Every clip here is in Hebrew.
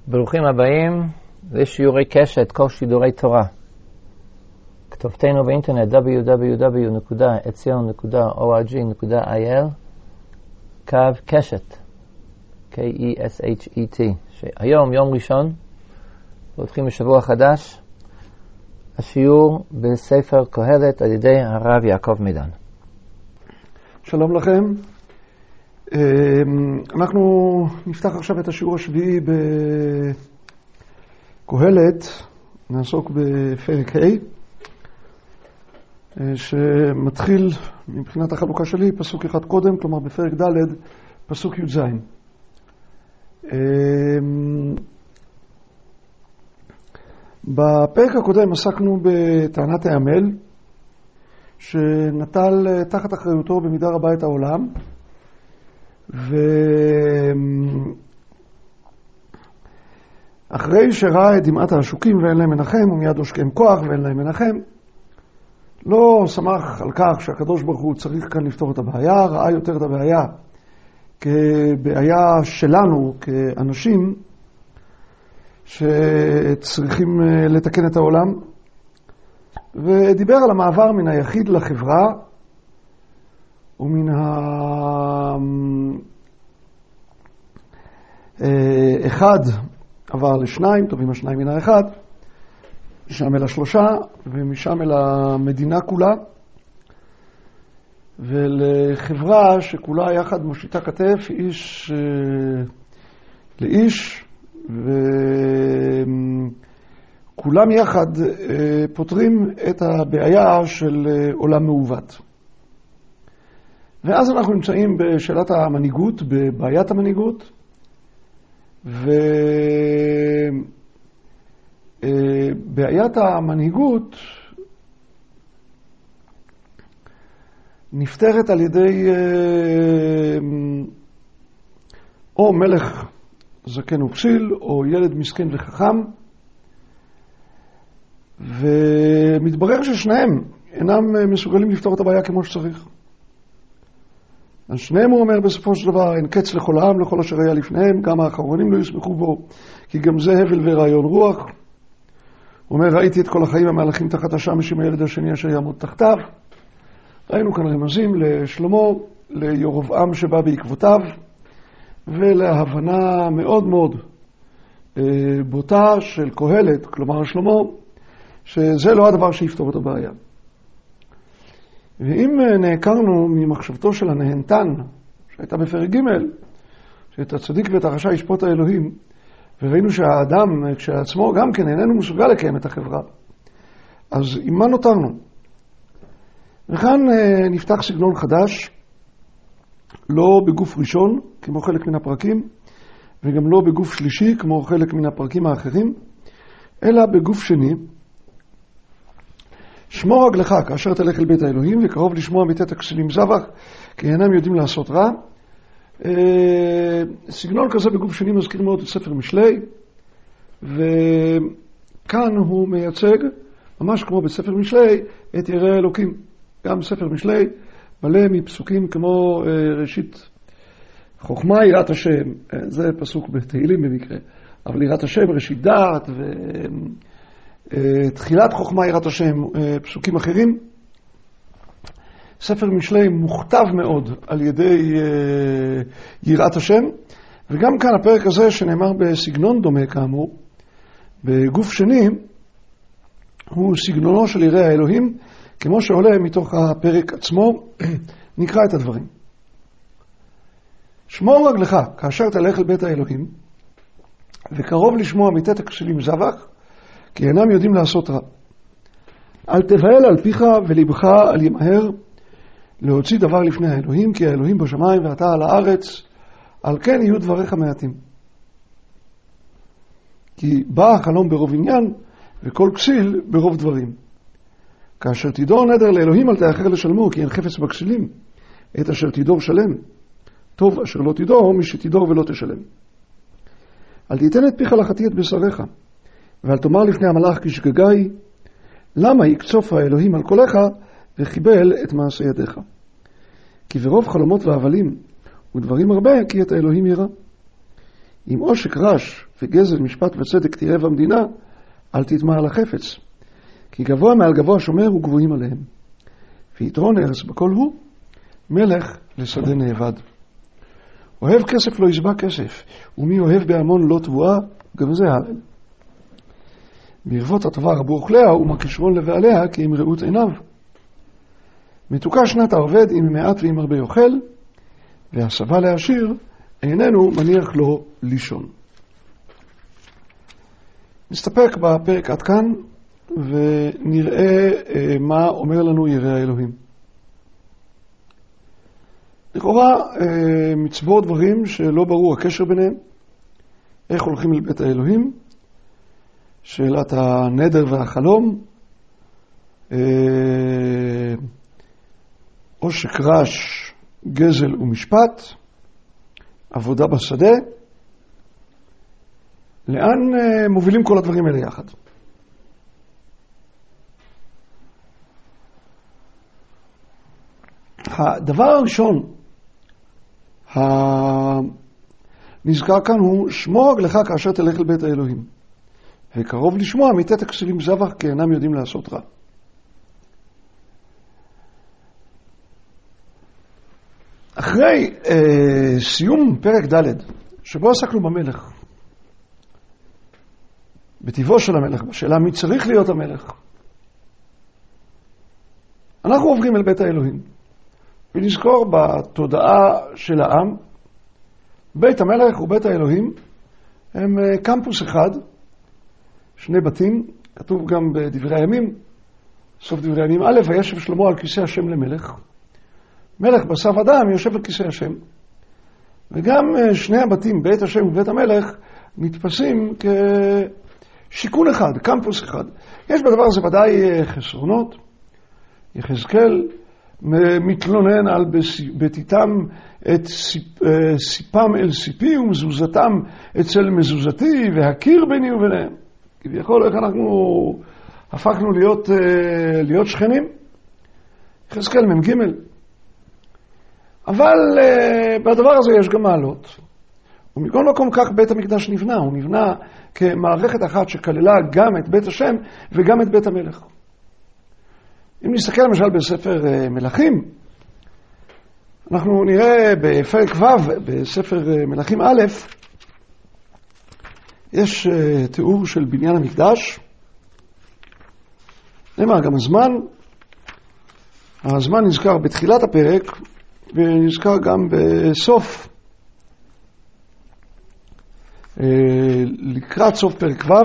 ברוכים הבאים לשיעורי קשת, כל שידורי תורה. כתובתנו באינטרנט www.etzion.org.il קו קשת, K-E-S-H-E-T. שהיום, יום ראשון, פותחים בשבוע חדש, השיעור בספר קהלת על ידי הרב יעקב מידן. שלום לכם. אנחנו נפתח עכשיו את השיעור השביעי בקהלת, נעסוק בפרק ה', שמתחיל מבחינת החלוקה שלי פסוק אחד קודם, כלומר בפרק ד' פסוק י"ז. בפרק הקודם עסקנו בטענת העמל, שנטל תחת אחריותו במידה רבה את העולם, ואחרי שראה את דמעת העשוקים ואין להם מנחם, ומיד עושקיהם כוח ואין להם מנחם, לא שמח על כך שהקדוש ברוך הוא צריך כאן לפתור את הבעיה, ראה יותר את הבעיה כבעיה שלנו כאנשים שצריכים לתקן את העולם, ודיבר על המעבר מן היחיד לחברה ומן האחד עבר לשניים, טובים השניים מן האחד, משם אל השלושה ומשם אל המדינה כולה, ולחברה שכולה יחד מושיטה כתף איש לאיש, וכולם יחד פותרים את הבעיה של עולם מעוות. ואז אנחנו נמצאים בשאלת המנהיגות, בבעיית המנהיגות, ובעיית המנהיגות נפתרת על ידי או מלך זקן ופסיל, או ילד מסכן וחכם, ומתברר ששניהם אינם מסוגלים לפתור את הבעיה כמו שצריך. אז שניהם, הוא אומר בסופו של דבר, אין קץ לכל העם, לכל אשר היה לפניהם, גם האחרונים לא יסמכו בו, כי גם זה הבל ורעיון רוח. הוא אומר, ראיתי את כל החיים המהלכים תחת השמש עם הילד השני אשר יעמוד תחתיו. ראינו כאן רמזים לשלמה, לירבעם שבא בעקבותיו, ולהבנה מאוד מאוד בוטה של קהלת, כלומר שלמה, שזה לא הדבר שיפתור את הבעיה. ואם נעקרנו ממחשבתו של הנהנתן, שהייתה בפרק ג', שאת הצדיק ואת הרשע ישפוט האלוהים, וראינו שהאדם כשעצמו גם כן איננו מסוגל לקיים את החברה, אז עם מה נותרנו? וכאן נפתח סגנון חדש, לא בגוף ראשון, כמו חלק מן הפרקים, וגם לא בגוף שלישי, כמו חלק מן הפרקים האחרים, אלא בגוף שני. שמור רגלך כאשר תלך אל בית האלוהים, וקרוב לשמוע מיתת הכסילים זבח, כי אינם יודעים לעשות רע. סגנון כזה בגוף שני מזכיר מאוד את ספר משלי, וכאן הוא מייצג, ממש כמו בספר משלי, את יראי האלוקים. גם ספר משלי מלא מפסוקים כמו ראשית חוכמה יראת השם, זה פסוק בתהילים במקרה, אבל יראת השם, ראשית דעת, ותחילת חוכמה יראת השם, פסוקים אחרים. ספר משלי מוכתב מאוד על ידי יראת השם, וגם כאן הפרק הזה שנאמר בסגנון דומה כאמור, בגוף שני, הוא סגנונו של יראי האלוהים, כמו שעולה מתוך הפרק עצמו. נקרא את הדברים. שמור רגלך כאשר תלך אל בית האלוהים, וקרוב לשמוע מיתת הכסילים זבח, כי אינם יודעים לעשות רע. אל תבהל על פיך ולבך אל ימהר להוציא דבר לפני האלוהים, כי האלוהים בשמיים ואתה על הארץ, על כן יהיו דבריך מעטים. כי בא החלום ברוב עניין, וכל כסיל ברוב דברים. כאשר תדור נדר לאלוהים אל תאחר לשלמו, כי אין חפץ בכסילים, את אשר תדור שלם. טוב אשר לא תדור, מי שתדור ולא תשלם. אל תיתן את פיך לחתי את בשריך, ואל תאמר לפני המלאך כשגגאי, למה יקצוף האלוהים על קולך וחיבל את מעשה ידיך? כי ברוב חלומות והבלים ודברים הרבה כי את האלוהים ירא. אם עושק רש וגזל משפט וצדק תראה במדינה, אל תתמע על החפץ. כי גבוה מעל גבוה שומר וגבוהים עליהם. ויתרון ארץ בכל הוא, מלך לשדה נאבד. אוהב כסף לא ישבע כסף, ומי אוהב בהמון לא תבואה, גם זה הלל. ברבות הטובה רבו אוכליה, ומכישרון לבעליה, כי אם ראות עיניו. מתוקה שנת העובד, אם מעט ואם הרבה אוכל, והסבה לעשיר, איננו מניח לו לישון. נסתפק בפרק עד כאן, ונראה מה אומר לנו ירא האלוהים. לכאורה מצבור דברים שלא ברור הקשר ביניהם, איך הולכים אל בית האלוהים, שאלת הנדר והחלום, עושק רש, גזל ומשפט, עבודה בשדה. לאן מובילים כל הדברים האלה יחד? הדבר הראשון הנזכר כאן הוא שמור רגלך כאשר תלך אל בית האלוהים, וקרוב לשמוע מיתת הכסילים זבח כי אינם יודעים לעשות רע. אחרי סיום פרק ד' שבו עסקנו במלך, בטבעו של המלך, בשאלה מי צריך להיות המלך, אנחנו עוברים אל בית האלוהים ונזכור בתודעה של העם, בית המלך ובית האלוהים הם קמפוס אחד, שני בתים. כתוב גם בדברי הימים, סוף דברי הימים א', וישב שלמה על כיסא השם למלך. מלך בשר ודם יושב על כיסא השם. וגם שני הבתים, בית השם ובית המלך, נתפסים כשיקון אחד, קמפוס אחד. יש בדבר הזה ודאי חסרונות. יחזקאל מתלונן על בתיתם את סיפם אל סיפי ומזוזתם אצל מזוזתי, והכיר ביני וביניהם. כביכול איך אנחנו הפכנו להיות שכנים. יחזקאל מ"ג. אבל בדבר הזה יש גם מעלות. ומכל מקום כך בית המקדש נבנה. הוא נבנה כמערכת אחת שכללה גם את בית השם וגם את בית המלך. אם נסתכל למשל בספר מלכים, אנחנו נראה בפרק ו' בספר מלכים א', יש תיאור של בניין המקדש. נאמר גם הזמן נזכר בתחילת הפרק ונזכר גם בסוף, לקראת סוף פרק ו',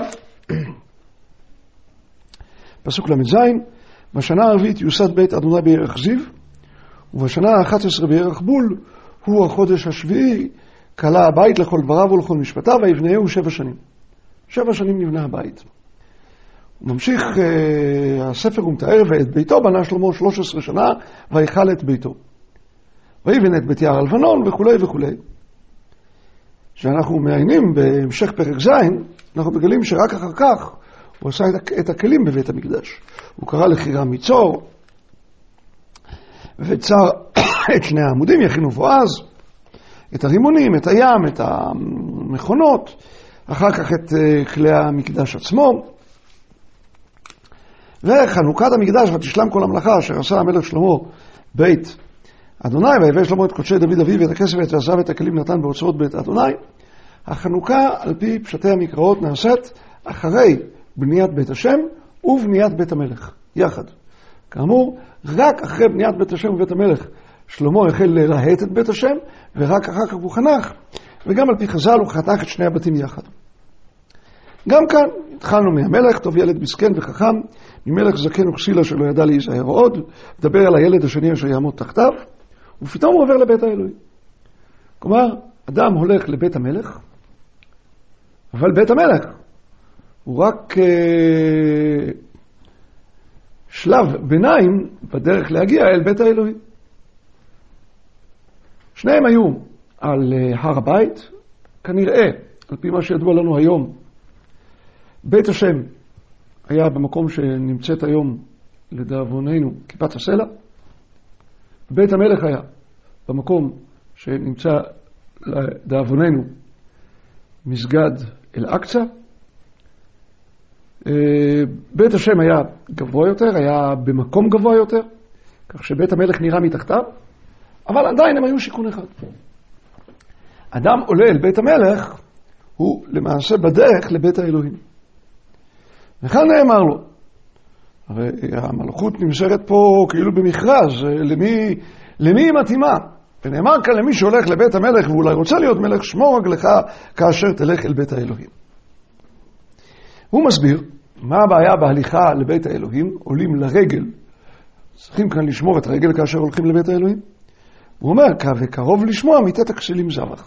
פסוק ל"ז, בשנה הרביעית יוסד בית אדוני בירך זיו, ובשנה ה-11 בירך בול, הוא החודש השביעי, קלה הבית לכל דבריו ולכל משפטיו, ויבנהו 7 שנים. 7 שנים נבנה הבית. הוא ממשיך הספר ומתאר, ואת ביתו בנה שלמה 13 שנה, ויכל את ביתו. ויבנה את בית יער הלבנון וכו' וכו'. כשאנחנו מעיינים בהמשך פרק ז', אנחנו מגלים שרק אחר כך הוא עשה את הכלים בבית המקדש. הוא קרא לחירה מצור, וצר את שני העמודים, יכין ובועז, את הרימונים, את הים, את המכונות, אחר כך את כלי המקדש עצמו. וחנוכת המקדש ותשלם כל המלאכה אשר עשה המלך שלמה בית אדוני, ויבא שלמה את קודשי דוד אביו ואת הכסף ואת הזהב ואת הכלים נתן באוצרות בית אדוני. החנוכה על פי פשטי המקראות נעשית אחרי בניית בית השם ובניית בית המלך יחד. כאמור, רק אחרי בניית בית השם ובית המלך שלמה החל לרהט את בית השם, ורק אחר כך הוא חנך, וגם על פי חז"ל הוא חנך את שני הבתים יחד. גם כאן התחלנו מהמלך, טוב ילד מסכן וחכם, ממלך זקן וכסילה שלא ידע להיזהר עוד, מדבר על הילד השני אשר יעמוד תחתיו, ופתאום הוא עובר לבית האלוהים. כלומר, אדם הולך לבית המלך, אבל בית המלך הוא רק שלב ביניים בדרך להגיע אל בית האלוהים. שניהם היו על הר הבית, כנראה, על פי מה שידוע לנו היום, בית השם היה במקום שנמצאת היום לדאבוננו כיפת הסלע, בית המלך היה במקום שנמצא לדאבוננו מסגד אל-אקצא. בית השם היה גבוה יותר, היה במקום גבוה יותר, כך שבית המלך נראה מתחתיו, אבל עדיין הם היו שיכון אחד. אדם עולה אל בית המלך, הוא למעשה בדרך לבית האלוהים. וכאן נאמר לו, הרי המלכות נמסרת פה כאילו במכרז, למי היא מתאימה? ונאמר כאן למי שהולך לבית המלך ואולי רוצה להיות מלך, שמור רגלך כאשר תלך אל בית האלוהים. הוא מסביר מה הבעיה בהליכה לבית האלוהים, עולים לרגל, צריכים כאן לשמור את הרגל כאשר הולכים לבית האלוהים. הוא אומר, וקרוב לשמוע מיתת הכסילים זבח.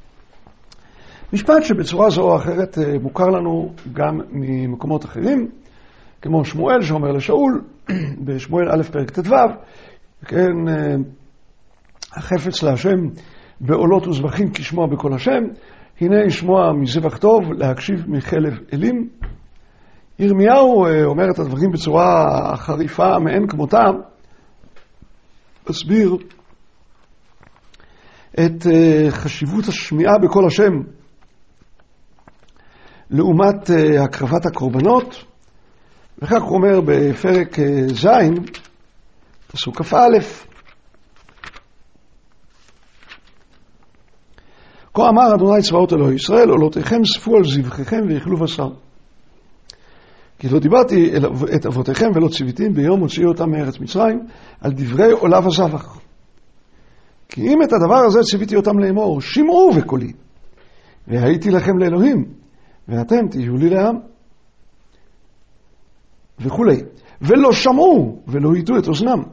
משפט שבצורה זו או אחרת מוכר לנו גם ממקומות אחרים, כמו שמואל שאומר לשאול, בשמואל א' פרק ט"ו, כן, החפץ להשם בעולות וזבחים כשמוע בכל השם, הנה שמוע מזבח טוב, להקשיב מחלב אלים. ירמיהו אומר את הדברים בצורה חריפה מאין כמותם, מסביר את חשיבות השמיעה בכל השם לעומת הקרבת הקורבנות, וכך הוא אומר בפרק ז', פסוק כ"א, כה אמר אדוני צבאות אלוהי ישראל, עולותיכם ספו על זבחיכם ויאכלו בשר. כי לא דיברתי את אבותיכם ולא ציוויתים ביום הוציאו אותם מארץ מצרים על דברי עולה וזבח. כי אם את הדבר הזה ציוויתי אותם לאמור, שמעו בקולי, והייתי לכם לאלוהים, ואתם תהיו לי לעם. וכולי. ולא שמעו ולא היטו את אוזנם.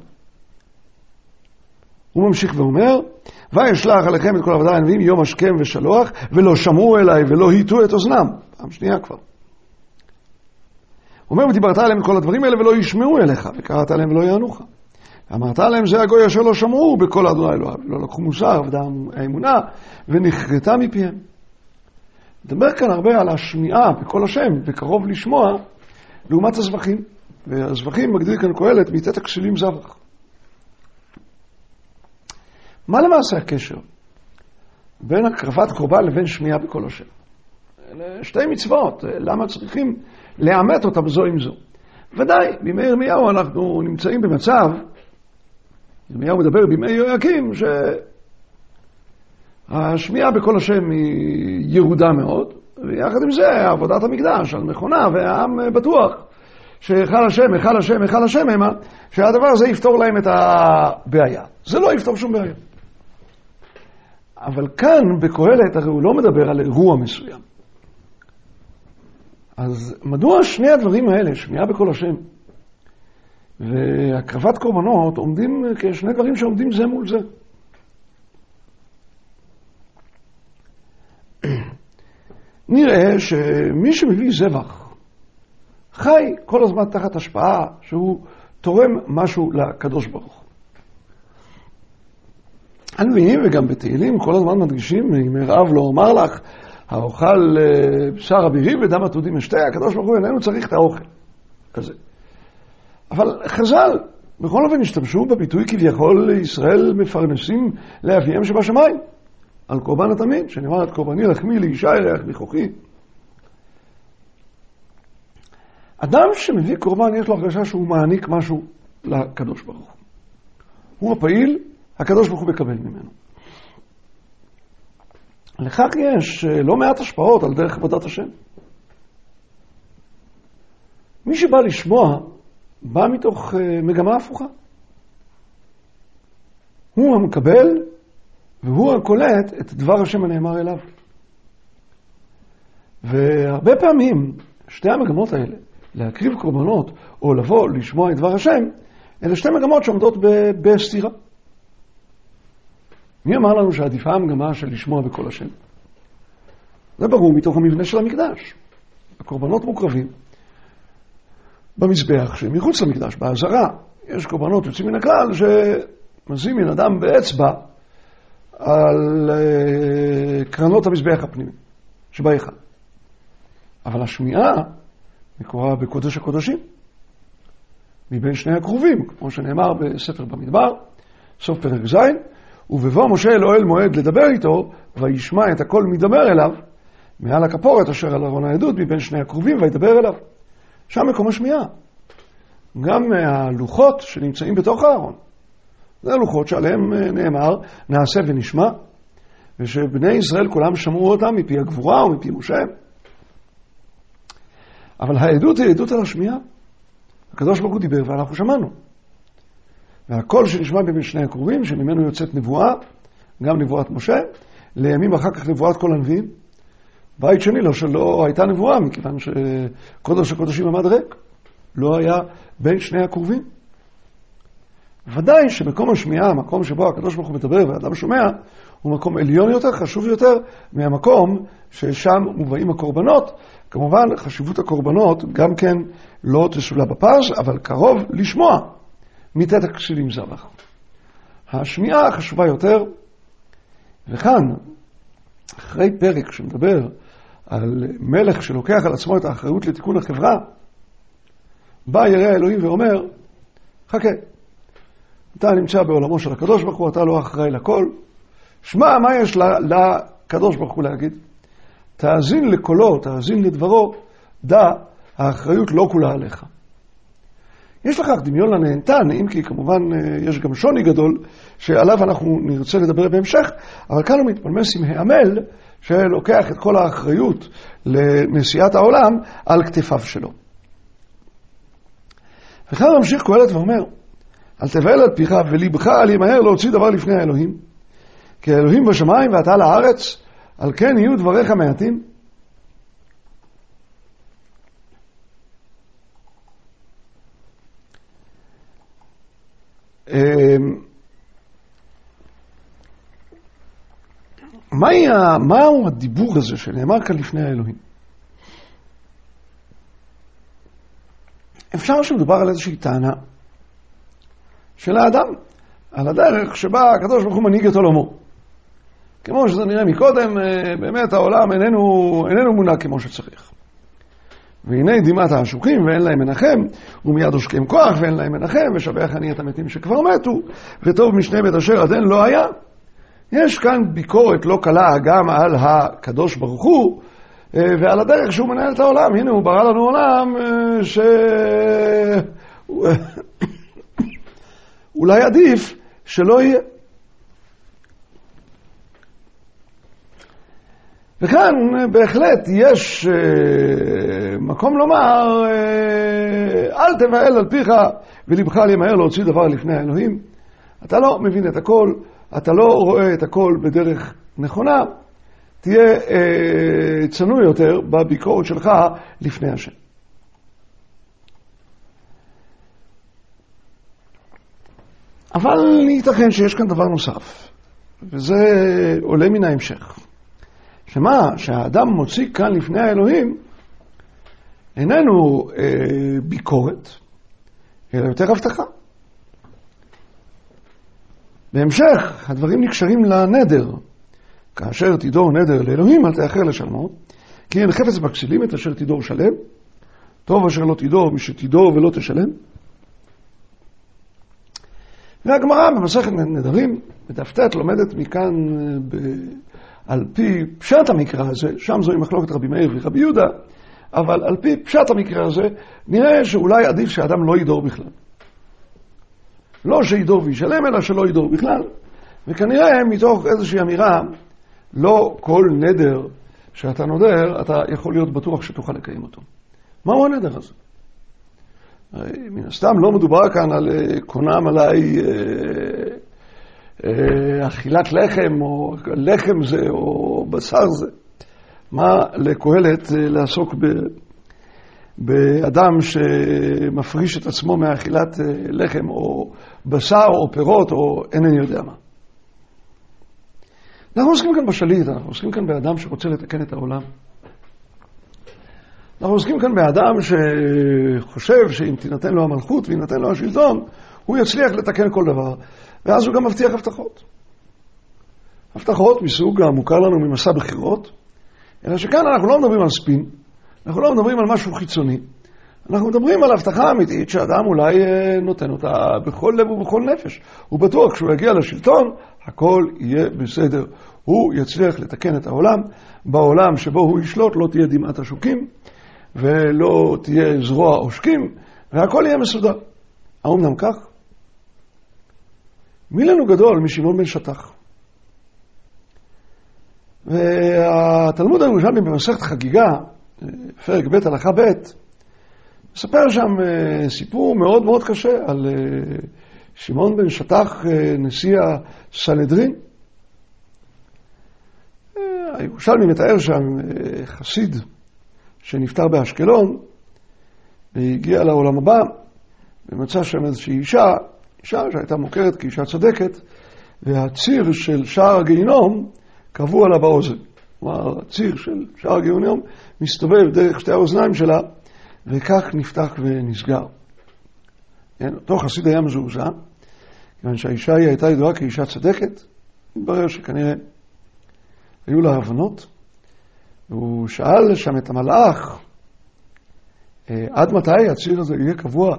הוא ממשיך ואומר, וישלח עליכם את כל עבדי הנביאים יום השכם ושלוח, ולא שמעו אליי ולא היטו את אוזנם. פעם שנייה כבר. הוא אומר, ודיברת עליהם את כל הדברים האלה ולא ישמעו אליך, וקראת עליהם ולא יענוך. אמרת עליהם, זה הגוי אשר לא שמעו בכל אדוני אלוהיו, לא לקחו מוסר, עבדה האמונה, ונחרטה מפיהם. מדבר כאן הרבה על השמיעה בכל השם, וקרוב לשמוע, לעומת הזבחים. והזבחים מגדיר כאן קהלת, מיתת הכסילים זבח. מה למעשה הקשר בין הקרבת קורבן לבין שמיעה בכל השם? אלה שתי מצוות, למה צריכים לאמת אותם זו עם זו? ודאי, בימי ירמיהו אנחנו נמצאים במצב, ירמיהו מדבר בימי יהויקים, שהשמיעה בכל השם היא ירודה מאוד, ויחד עם זה עבודת המקדש על מכונה, והעם בטוח שהיכל השם, היכל השם, היכל השם המה, שהדבר הזה יפתור להם את הבעיה. זה לא יפתור שום בעיה. אבל כאן בקהלת הרי הוא לא מדבר על אירוע מסוים. אז מדוע שני הדברים האלה, שמיעה בכל השם והקרבת קורבנות, עומדים כשני דברים שעומדים זה מול זה? נראה שמי שמביא זבח חי כל הזמן תחת השפעה שהוא תורם משהו לקדוש ברוך הוא. הנביאים וגם בתהילים כל הזמן מדגישים, אם הרעב לא אומר לך, האוכל בשר אבירי ודם עתודים אשתה, הקדוש ברוך הוא איננו צריך את האוכל כזה. אבל חז"ל בכל אופן השתמשו בביטוי כביכול ישראל מפרנסים לאביהם שבשמיים, על קורבן התמיד, שנאמר את קורבני לחמי לישי ריח ניחוחי. אדם שמביא קורבן יש לו הרגשה שהוא מעניק משהו לקדוש ברוך הוא. הוא הפעיל, הקדוש ברוך הוא מקבל ממנו. לכך יש לא מעט השפעות על דרך עבודת השם. מי שבא לשמוע בא מתוך מגמה הפוכה. הוא המקבל והוא הקולט את דבר השם הנאמר אליו. והרבה פעמים שתי המגמות האלה, להקריב קורבנות או לבוא לשמוע את דבר השם, אלה שתי מגמות שעומדות בסתירה. מי אמר לנו שעדיפה המגמה של לשמוע בכל השם? זה ברור מתוך המבנה של המקדש. הקורבנות מוקרבים במזבח שמחוץ למקדש, בעזרה. יש קורבנות יוצאים מן הכלל שמזים מן אדם באצבע על קרנות המזבח הפנימי שבהיכל. אבל השמיעה מקורה בקודש הקודשים, מבין שני הקרובים, כמו שנאמר בספר במדבר, סוף פרק ז', ובבוא משה אל אוהל מועד לדבר איתו, וישמע את הכל מדבר אליו, מעל הכפורת אשר על ארון העדות מבין שני הקרובים וידבר אליו. שם מקום השמיעה. גם הלוחות שנמצאים בתוך הארון. זה הלוחות שעליהם נאמר נעשה ונשמע, ושבני ישראל כולם שמעו אותם מפי הגבורה ומפי משה. אבל העדות היא עדות על השמיעה. הקדוש ברוך הוא דיבר ואנחנו שמענו. והקול שנשמע בין שני הקרובים, שממנו יוצאת נבואה, גם נבואת משה, לימים אחר כך נבואת כל הנביאים. בית שני לא הייתה נבואה, מכיוון שקודש הקודשים עמד ריק. לא היה בין שני הקרובים. ודאי שמקום השמיעה, המקום שבו הקדוש ברוך הוא מדבר ואדם שומע, הוא מקום עליון יותר, חשוב יותר, מהמקום ששם מובאים הקורבנות. כמובן, חשיבות הקורבנות גם כן לא תסולה בפרס, אבל קרוב לשמוע מתת הכסילים זבח. השמיעה חשובה יותר, וכאן, אחרי פרק שמדבר על מלך שלוקח על עצמו את האחריות לתיקון החברה, בא ירא אלוהים ואומר, חכה, אתה נמצא בעולמו של הקדוש ברוך הוא, אתה לא אחראי לכל, שמע מה יש לקדוש ברוך הוא להגיד, תאזין לקולו, תאזין לדברו, דע, האחריות לא כולה עליך. יש לכך דמיון לנהנתן, אם כי כמובן יש גם שוני גדול שעליו אנחנו נרצה לדבר בהמשך, אבל כאן הוא מתפלמס עם העמל שלוקח את כל האחריות לנשיאת העולם על כתפיו שלו. וכאן ממשיך קהלת ואומר, אל תבהל על פיך ולבך אל ימהר להוציא דבר לפני האלוהים, כי האלוהים בשמיים ואתה על הארץ, על כן יהיו דבריך מעטים. מהו הדיבור הזה שנאמר כאן לפני האלוהים? אפשר שמדובר על איזושהי טענה של האדם, על הדרך שבה הקדוש ברוך הוא מנהיג את עולמו. כמו שזה נראה מקודם, באמת העולם איננו מונהג כמו שצריך. והנה דמעת העשוקים ואין להם מנחם, ומיד עושקים כוח ואין להם מנחם, ושבח אני את המתים שכבר מתו, וטוב משנה בית אשר עד אין לא היה. יש כאן ביקורת לא קלה גם על הקדוש ברוך הוא, ועל הדרך שהוא מנהל את העולם. הנה הוא ברא לנו עולם אולי עדיף שלא יהיה. וכאן בהחלט יש מקום לומר, אל תבהל על פיך ולבך אל ימהר להוציא דבר לפני האלוהים. אתה לא מבין את הכל, אתה לא רואה את הכל בדרך נכונה, תהיה צנוע יותר בביקורת שלך לפני השם. אבל ייתכן שיש כאן דבר נוסף, וזה עולה מן ההמשך. שמה שהאדם מוציא כאן לפני האלוהים איננו ביקורת, אלא יותר הבטחה. בהמשך הדברים נקשרים לנדר. כאשר תידור נדר לאלוהים אל תאחר לשלמו, כי אין חפץ בכסילים את אשר תידור שלם, טוב אשר לא תידור משתידור ולא תשלם. והגמרא במסכת נדרים בדף ט' לומדת מכאן על פי פשט המקרא הזה, שם זוהי מחלוקת רבי מאיר ורבי יהודה, אבל על פי פשט המקרא הזה נראה שאולי עדיף שהאדם לא ידור בכלל. לא שידור וישלם, אלא שלא ידור בכלל. וכנראה מתוך איזושהי אמירה, לא כל נדר שאתה נודר, אתה יכול להיות בטוח שתוכל לקיים אותו. מהו הנדר הזה? מן הסתם לא מדובר כאן על קונם עליי אכילת לחם, או לחם זה, או בשר זה. מה לקהלת לעסוק באדם שמפריש את עצמו מאכילת לחם, או בשר, או פירות, או אינני יודע מה. אנחנו עוסקים כאן בשליט, אנחנו עוסקים כאן באדם שרוצה לתקן את העולם. אנחנו עוסקים כאן באדם שחושב שאם תינתן לו המלכות וינתן לו השלטון, הוא יצליח לתקן כל דבר, ואז הוא גם מבטיח הבטחות. הבטחות מסוג המוכר לנו ממסע בחירות, אלא שכאן אנחנו לא מדברים על ספין, אנחנו לא מדברים על משהו חיצוני, אנחנו מדברים על הבטחה אמיתית שאדם אולי נותן אותה בכל לב ובכל נפש. הוא בטוח כשהוא יגיע לשלטון, הכל יהיה בסדר. הוא יצליח לתקן את העולם. בעולם שבו הוא ישלוט לא תהיה דמעת השוקים, ולא תהיה זרוע עושקים, והכל יהיה מסודר. האומנם כך? מי לנו גדול משמעון בן שטח? והתלמוד הירושלמי במסכת חגיגה, פרק ב' הלכה ב', מספר שם סיפור מאוד מאוד קשה על שמעון בן שטח, נשיא הסנהדרין. הירושלמי מתאר שם חסיד שנפטר באשקלון, והגיע לעולם הבא, ומצא שם איזושהי אישה שהייתה מוכרת כאישה צדקת, והציר של שער הגיהינום קבוע לה באוזן. כלומר, הציר של שער הגיהינום מסתובב דרך שתי האוזניים שלה, וכך נפתח ונסגר. אותו חסיד היה מזועזע, כיוון שהאישה היא הייתה ידועה כאישה צדקת, התברר שכנראה היו לה הבנות, והוא שאל שם את המלאך, עד מתי הציר הזה יהיה קבוע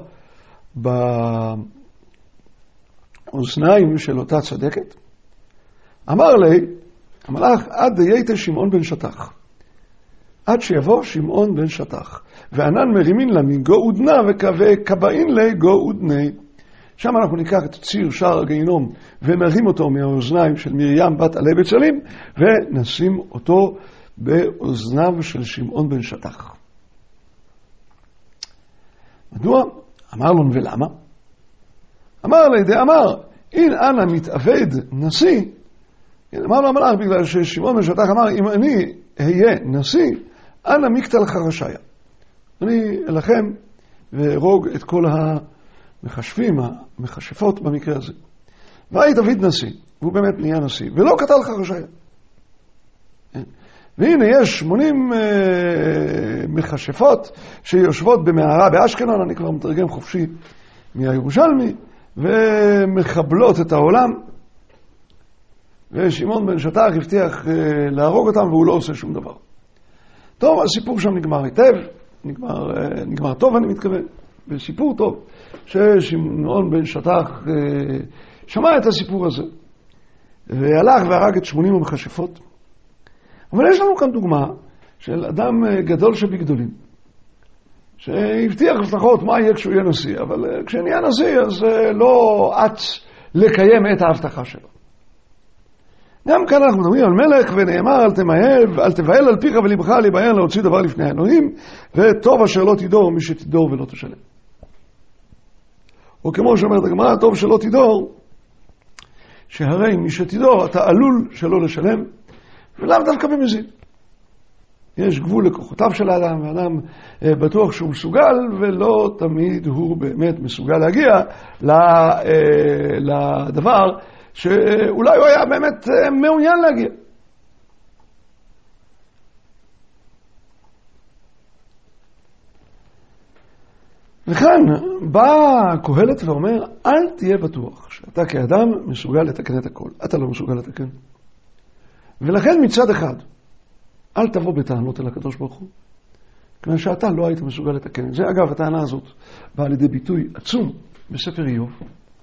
באוזניים של אותה צדקת? אמר לי, המלאך, עד דייתא שמעון בן שטח. עד שיבוא שמעון בן שטח. וענן מרימין לה מגו עודנה וקבעין לי גו עודני. שם אנחנו ניקח את ציר שער הגיהינום ונרים אותו מהאוזניים של מרים בת עלי בצלים, ונשים אותו באוזניו של שמעון בן שטח. מדוע? אמר לו, ולמה? אמר לי, דאמר, אין אנא מתאבד נשיא. אמר לו המלאך, בגלל ששמעון בן שטח אמר, אם אני אהיה נשיא, אנא מקטע לך רשעיה. אני אלחם וארוג את כל המחשבים, המכשפות במקרה הזה. והי דוד נשיא, והוא באמת נהיה נשיא, ולא קטע לך רשעיה. והנה יש 80 מכשפות שיושבות במערה באשקלון, אני כבר מתרגם חופשי מהירושלמי, ומחבלות את העולם, ושמעון בן שטח הבטיח להרוג אותם, והוא לא עושה שום דבר. טוב, הסיפור שם נגמר היטב, נגמר טוב אני מתכוון, בסיפור טוב, ששמעון בן שטח שמע את הסיפור הזה, והלך והרג את 80 המכשפות. אבל יש לנו כאן דוגמה של אדם גדול שבגדולים, שהבטיח הבטחות מה יהיה כשהוא יהיה נשיא, אבל כשנהיה נשיא אז לא אץ לקיים את ההבטחה שלו. גם כאן אנחנו מדברים על מלך, ונאמר אל תבהל על פיך ולבך להיבהל להוציא דבר לפני האלוהים, וטוב אשר לא תדור מי שתדור ולא תשלם. או כמו שאומרת הגמרא, טוב שלא תדור, שהרי מי שתדור אתה עלול שלא לשלם, ולאו דווקא במזיד. יש גבול לכוחותיו של האדם, והאדם בטוח שהוא מסוגל, ולא תמיד הוא באמת מסוגל להגיע לדבר שאולי הוא היה באמת מעוניין להגיע. וכאן בא קהלת ואומר, אל תהיה בטוח שאתה כאדם מסוגל לתקן את הכל. אתה לא מסוגל לתקן. ולכן מצד אחד, אל תבוא בטענות אל הקדוש ברוך הוא, כיוון שאתה לא היית מסוגל לתקן את זה. אגב, הטענה הזאת באה לידי ביטוי עצום בספר איוב.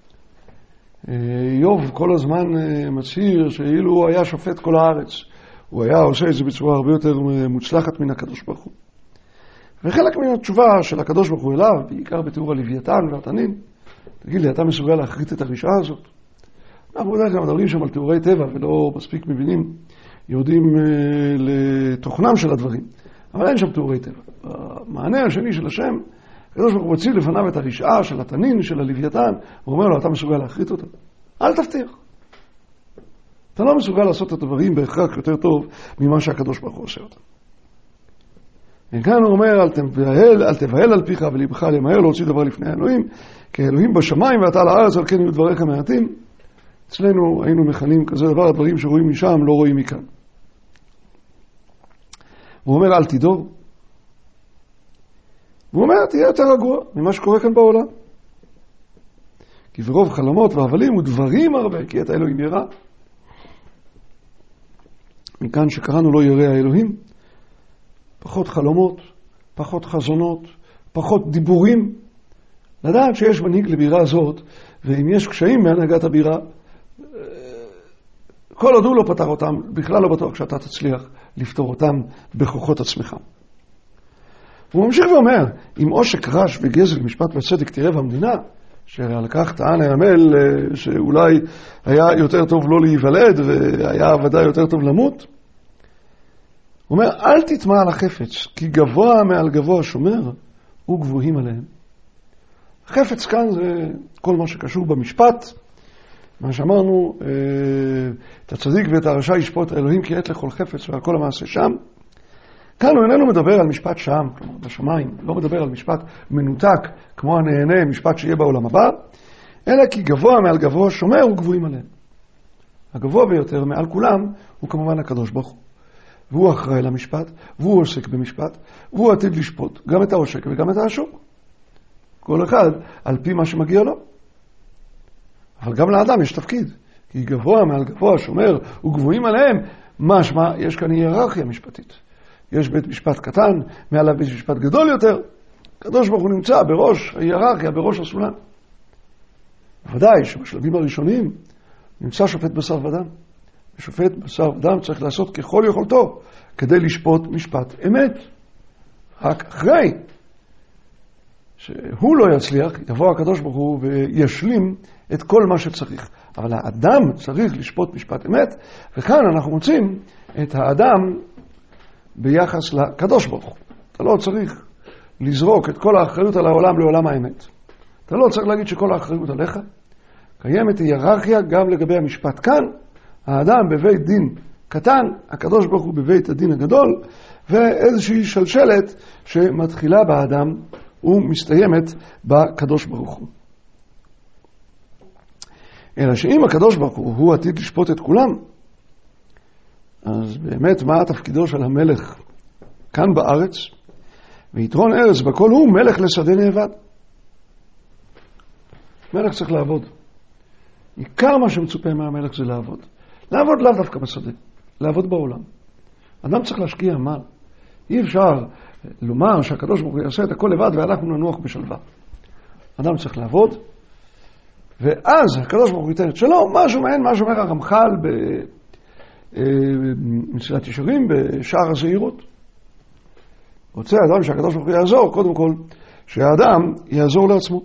איוב כל הזמן מצהיר שאילו הוא היה שופט כל הארץ, הוא היה עושה את זה בצורה הרבה יותר מוצלחת מן הקדוש ברוך הוא. וחלק מן התשובה של הקדוש ברוך הוא אליו, בעיקר בתיאור הלוויתן והתנין, תגיד לי, אתה מסוגל להחריט את הרשעה הזאת? אנחנו בדרך כלל מדברים שם על תיאורי טבע ולא מספיק מבינים, יורדים לתוכנם של הדברים, אבל אין שם תיאורי טבע. המענה השני של השם, הקדוש ברוך הוא מוציא לפניו את הרשעה של התנין, של הלוויתן, הוא אומר לו, אתה מסוגל להחריט אותה? אל תבטיח. אתה לא מסוגל לעשות את הדברים בהכרח יותר טוב ממה שהקדוש ברוך הוא עושה אותם. וכאן הוא אומר, אל תבהל על פיך ולבך למהר להוציא דבר לפני האלוהים, כי האלוהים בשמיים ואתה על הארץ, על כן יהיו דבריך מעטים. אצלנו היינו מכנים כזה דבר, הדברים שרואים משם לא רואים מכאן. הוא אומר, אל תדור. הוא אומר, תהיה יותר רגוע ממה שקורה כאן בעולם. כי ברוב חלומות והבלים ודברים הרבה, כי את האלוהים ירא. מכאן שקראנו לא ירא האלוהים, פחות חלומות, פחות חזונות, פחות דיבורים. לדעת שיש מנהיג לבירה הזאת, ואם יש קשיים בהנהגת הבירה, כל עוד הוא לא פתר אותם, בכלל לא בטוח שאתה תצליח לפתור אותם בכוחות עצמך. הוא ממשיך ואומר, אם עושק רש וגזל משפט וצדק תראה במדינה, שעל כך טען הימל שאולי היה יותר טוב לא להיוולד והיה ודאי יותר טוב למות, הוא אומר, אל תטמע על החפץ, כי גבוה מעל גבוה שומר וגבוהים עליהם. החפץ כאן זה כל מה שקשור במשפט, מה שאמרנו, את הצדיק ואת הרשע ישפוט האלוהים כי עת לכל חפץ ועל כל המעשה שם. כאן הוא איננו מדבר על משפט שם, כלומר בשמיים, לא מדבר על משפט מנותק כמו הנהנה, משפט שיהיה בעולם הבא, אלא כי גבוה מעל גבוה שומר וגבוהים עליהם. הגבוה ביותר מעל כולם הוא כמובן הקדוש ברוך הוא. והוא אחראי למשפט, והוא עוסק במשפט, והוא עתיד לשפוט גם את העושק וגם את העשוק. כל אחד על פי מה שמגיע לו. אבל גם לאדם יש תפקיד, כי גבוה מעל גבוה שומר וגבוהים עליהם, משמע יש כאן היררכיה משפטית. יש בית משפט קטן, מעליו בית משפט גדול יותר. הקדוש ברוך הוא נמצא בראש ההיררכיה, בראש הסולם. ודאי שבשלבים הראשונים נמצא שופט בשר ודם. ושופט בשר ודם צריך לעשות ככל יכולתו כדי לשפוט משפט אמת. רק אחרי שהוא לא יצליח, יבוא הקדוש ברוך הוא וישלים את כל מה שצריך. אבל האדם צריך לשפוט משפט אמת, וכאן אנחנו מוצאים את האדם ביחס לקדוש ברוך הוא. אתה לא צריך לזרוק את כל האחריות על העולם לעולם האמת. אתה לא צריך להגיד שכל האחריות עליך. קיימת היררכיה גם לגבי המשפט כאן. האדם בבית דין קטן, הקדוש ברוך הוא בבית הדין הגדול, ואיזושהי שלשלת שמתחילה באדם ומסתיימת בקדוש ברוך הוא. אלא שאם הקדוש ברוך הוא עתיד לשפוט את כולם, אז באמת מה תפקידו של המלך כאן בארץ? ויתרון ארץ בכל הוא מלך לשדה נאבד. מלך צריך לעבוד. עיקר מה שמצופה מהמלך זה לעבוד. לעבוד לאו דווקא בשדה, לעבוד בעולם. אדם צריך להשקיע עמל. אי אפשר לומר שהקדוש ברוך הוא יעשה את הכל לבד ואנחנו ננוח בשלווה. אדם צריך לעבוד, ואז הקדוש ברוך הוא ייתן את שלו, משהו מעין מה שאומר הרמח"ל במסילת ישרים בשער הזהירות. רוצה האדם שהקדוש ברוך הוא יעזור, קודם כל שהאדם יעזור לעצמו.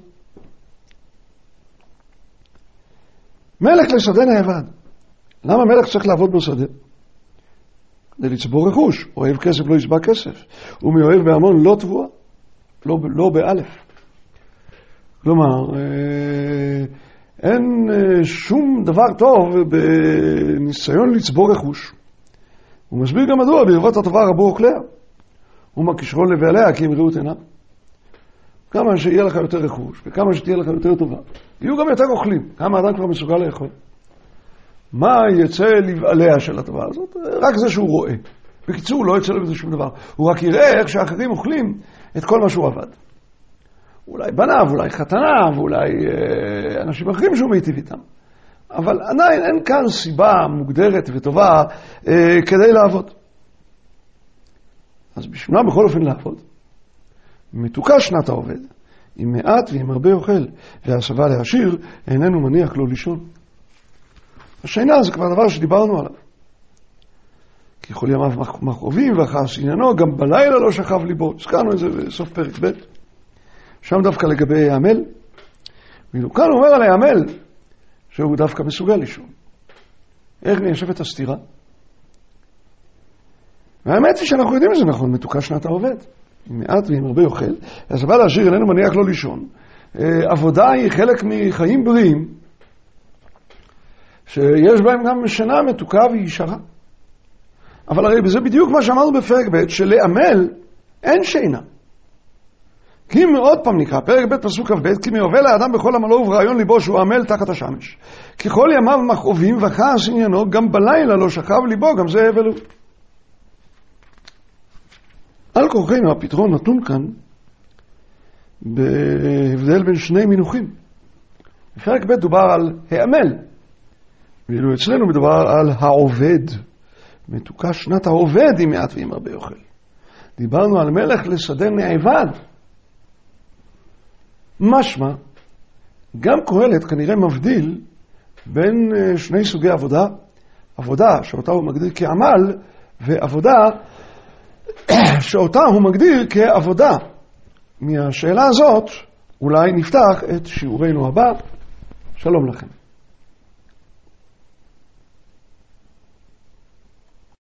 מלך לשדה נאבד. למה מלך צריך לעבוד בשדה? כדי לצבור רכוש. אוהב כסף לא ישבע כסף. ומאוהב בהמון לא תבואה. לא באלף. כלומר, אין שום דבר טוב בניסיון לצבור רכוש. הוא מסביר גם מדוע ברבות הטובה רבו אוכליה. ומה כשרון לבעליה כי הם ראו את עיניו. כמה שיהיה לך יותר רכוש וכמה שתהיה לך יותר טובה, יהיו גם יותר אוכלים. כמה אדם כבר מסוגל לאכול. מה יצא לבעליה של הטובה הזאת? רק זה שהוא רואה. בקיצור, הוא לא יצא לו בזה שום דבר. הוא רק יראה איך שאחרים אוכלים את כל מה שהוא עבד. אולי בניו, אולי חתניו, אולי אנשים אחרים שהוא מיטיב איתם. אבל עדיין אין כאן סיבה מוגדרת וטובה כדי לעבוד. אז בשביל מה בכל אופן לעבוד? מתוקה שנת העובד, עם מעט ועם הרבה אוכל, והסבה לעשיר איננו מניח לו לישון. השינה זה כבר דבר שדיברנו עליו. כי כל ימיו מכאובים וכעס עניינו, גם בלילה לא שכב ליבו. הזכרנו את זה בסוף פרק ב'. שם דווקא לגבי העמל. ואילו כאן הוא אומר על העמל שהוא דווקא מסוגל לישון. איך ניישב את הסתירה? והאמת היא שאנחנו יודעים שזה נכון, מתוקה שנת העובד. עם מעט ועם הרבה אוכל, הסבה לעשיר איננו מניח לו לישון. עבודה היא חלק מחיים בריאים, שיש בהם גם שינה מתוקה וישרה. אבל הרי בזה בדיוק מה שאמרנו בפרק ב' שלעמל אין שינה. כי עוד פעם נקרא, פרק ב' פסוק כ"ב, כי מיובל האדם בכל עמלו וברעיון ליבו שהוא עמל תחת השמש. כי כל ימיו מכאובים וכעס עניינו, גם בלילה לא שכב ליבו, גם זה הבל הוא. על כורחנו הפתרון נתון כאן בהבדל בין שני מינוחים. בפרק ב' דובר על העמל, ואילו אצלנו מדובר על העובד. מתוקה שנת העובד עם מעט ועם הרבה אוכל. דיברנו על מלך לשדה נאבד. משמע, גם קהלת כנראה מבדיל בין שני סוגי עבודה, עבודה שאותה הוא מגדיר כעמל, ועבודה שאותה הוא מגדיר כעבודה. מהשאלה הזאת אולי נפתח את שיעורנו הבא. שלום לכם.